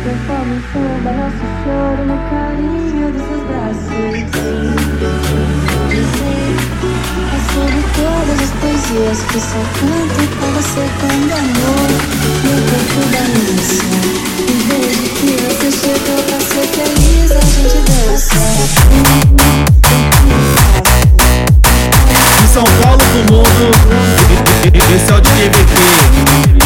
Transforma em samba nosso choro no carinho dos seus braços. É sobre todas as poesias que só canto com você quando amor no corpo da missa. E desde que você chegou pra ser feliz a gente dança. De São Paulo pro mundo, esse é o DJ VP.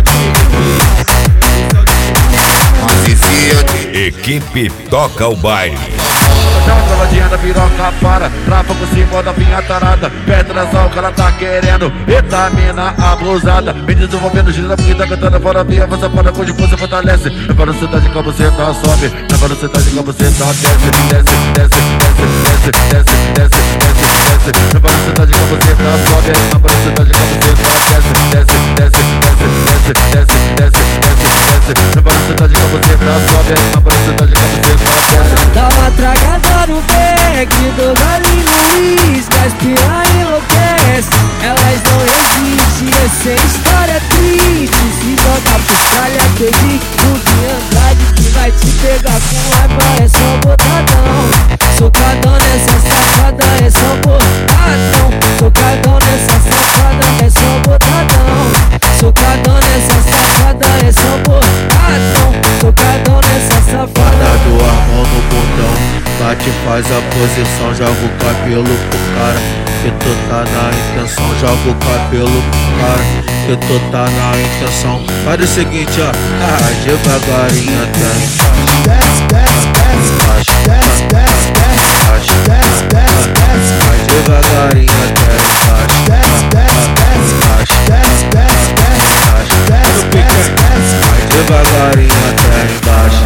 Equipe Toca o Baile. Dá uma travadinha da piroca para, trava por cima da vinha tarada. Pedra só o que ela tá querendo, eita mina abusada. Me desenvolvendo, gira porque tá cantando fora via. Você para com você fortalece. Na velocidade que você tá sobe, na velocidade que você tá desce, desce, desce, desce, desce, desce, desce, desce. Na velocidade que você tá sobe, na velocidade que você tá desce, desce, desce, desce, desce, desce, desce, desce, desce. Na velocidade que você tá sobe, na velocidade que você tá desce. Dá uma tragada no beck do Galinho Luiz, que as piranha enlouquece, elas não existem, essa história é triste. Se jogar pro tralha, acredito que Andrade que vai te pegar com raiva, é só botadão. Socadão nessa safada, é só botadão. Socadão nessa safada, é só botadão. Socadão nessa safada, é só botadão. Socadão nessa safada. Do amor no botão, bate, faz a posição, joga o cabelo pro cara. Que tu tá na intenção, joga o cabelo pro cara. Que tu tá na intenção. Faz o seguinte, ó, devagarinho até embaixo. Desce, desce, desce, embaixo, desce, desce, desce, embaixo, desce, desce, desce, vai devagarinho até embaixo. Desce, desce, desce, embaixo, desce, desce, desce, embaixo, desce, desce, desce, vai devagarinho até embaixo.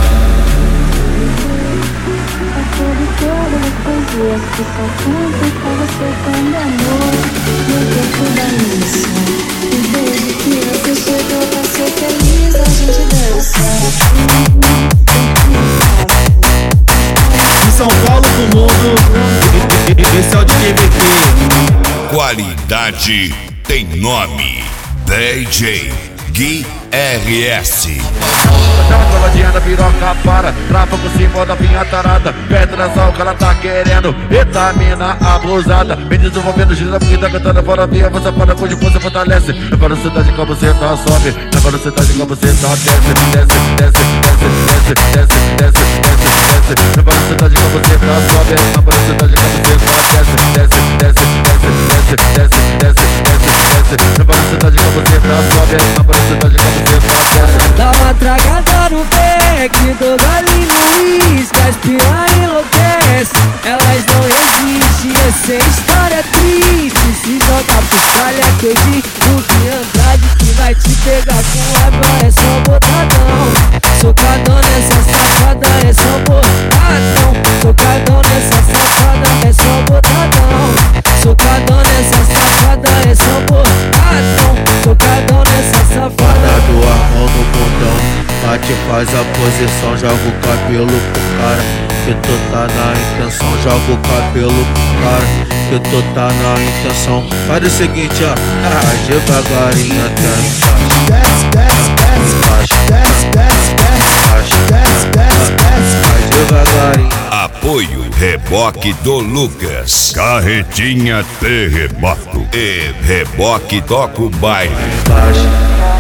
Poesias que só canto com você quando amor no corpo da missa. E desde que você chegou pra ser feliz a gente dança. De São Paulo pro mundo, esse é o DJ VP. Qualidade tem nome. DJ Gui RS. Dá uma travadinha da piroca para, trava por cima da vinha tarada. Pedra só o que ela tá querendo, eita mina abusada. Me desenvolvendo, gira porque tá cantando fora via. Você para com você fortalece. Na velocidade que você tá sobe, na velocidade que você tá desce, desce, desce, desce, desce, desce, desce, desce. Na velocidade que você tá sobe, na velocidade que você tá desce, desce, desce, desce, desce, desce, desce, desce, desce. Na velocidade que você tá sobe, na velocidade que você tá desce. Dá uma tragada no beck do Galinho Luiz, que as piranha enlouquece, elas não existem, essa história é triste. Se jogar pro tralha, acredito que Andrade que vai te pegar com raiva, é só botadão. Socadão nessa safada, é só botadão. Socadão nessa safada, é só botadão. Socadão nessa safada, é só botadão. Socadão nessa safada. Do amor no botão, bate, faz a posição, joga o cabelo pro cara. Que tu tá na intenção, joga o cabelo pro cara. Que tu tá na intenção. Faz o seguinte, ó, devagarinho até embaixo. Desce, desce, desce, embaixo, desce, desce, desce, embaixo, desce, desce, desce, vai devagarinho. Apoio Reboque do Lucas. Carretinha T Reboco. E Reboque Toca o Baile. Embaixo.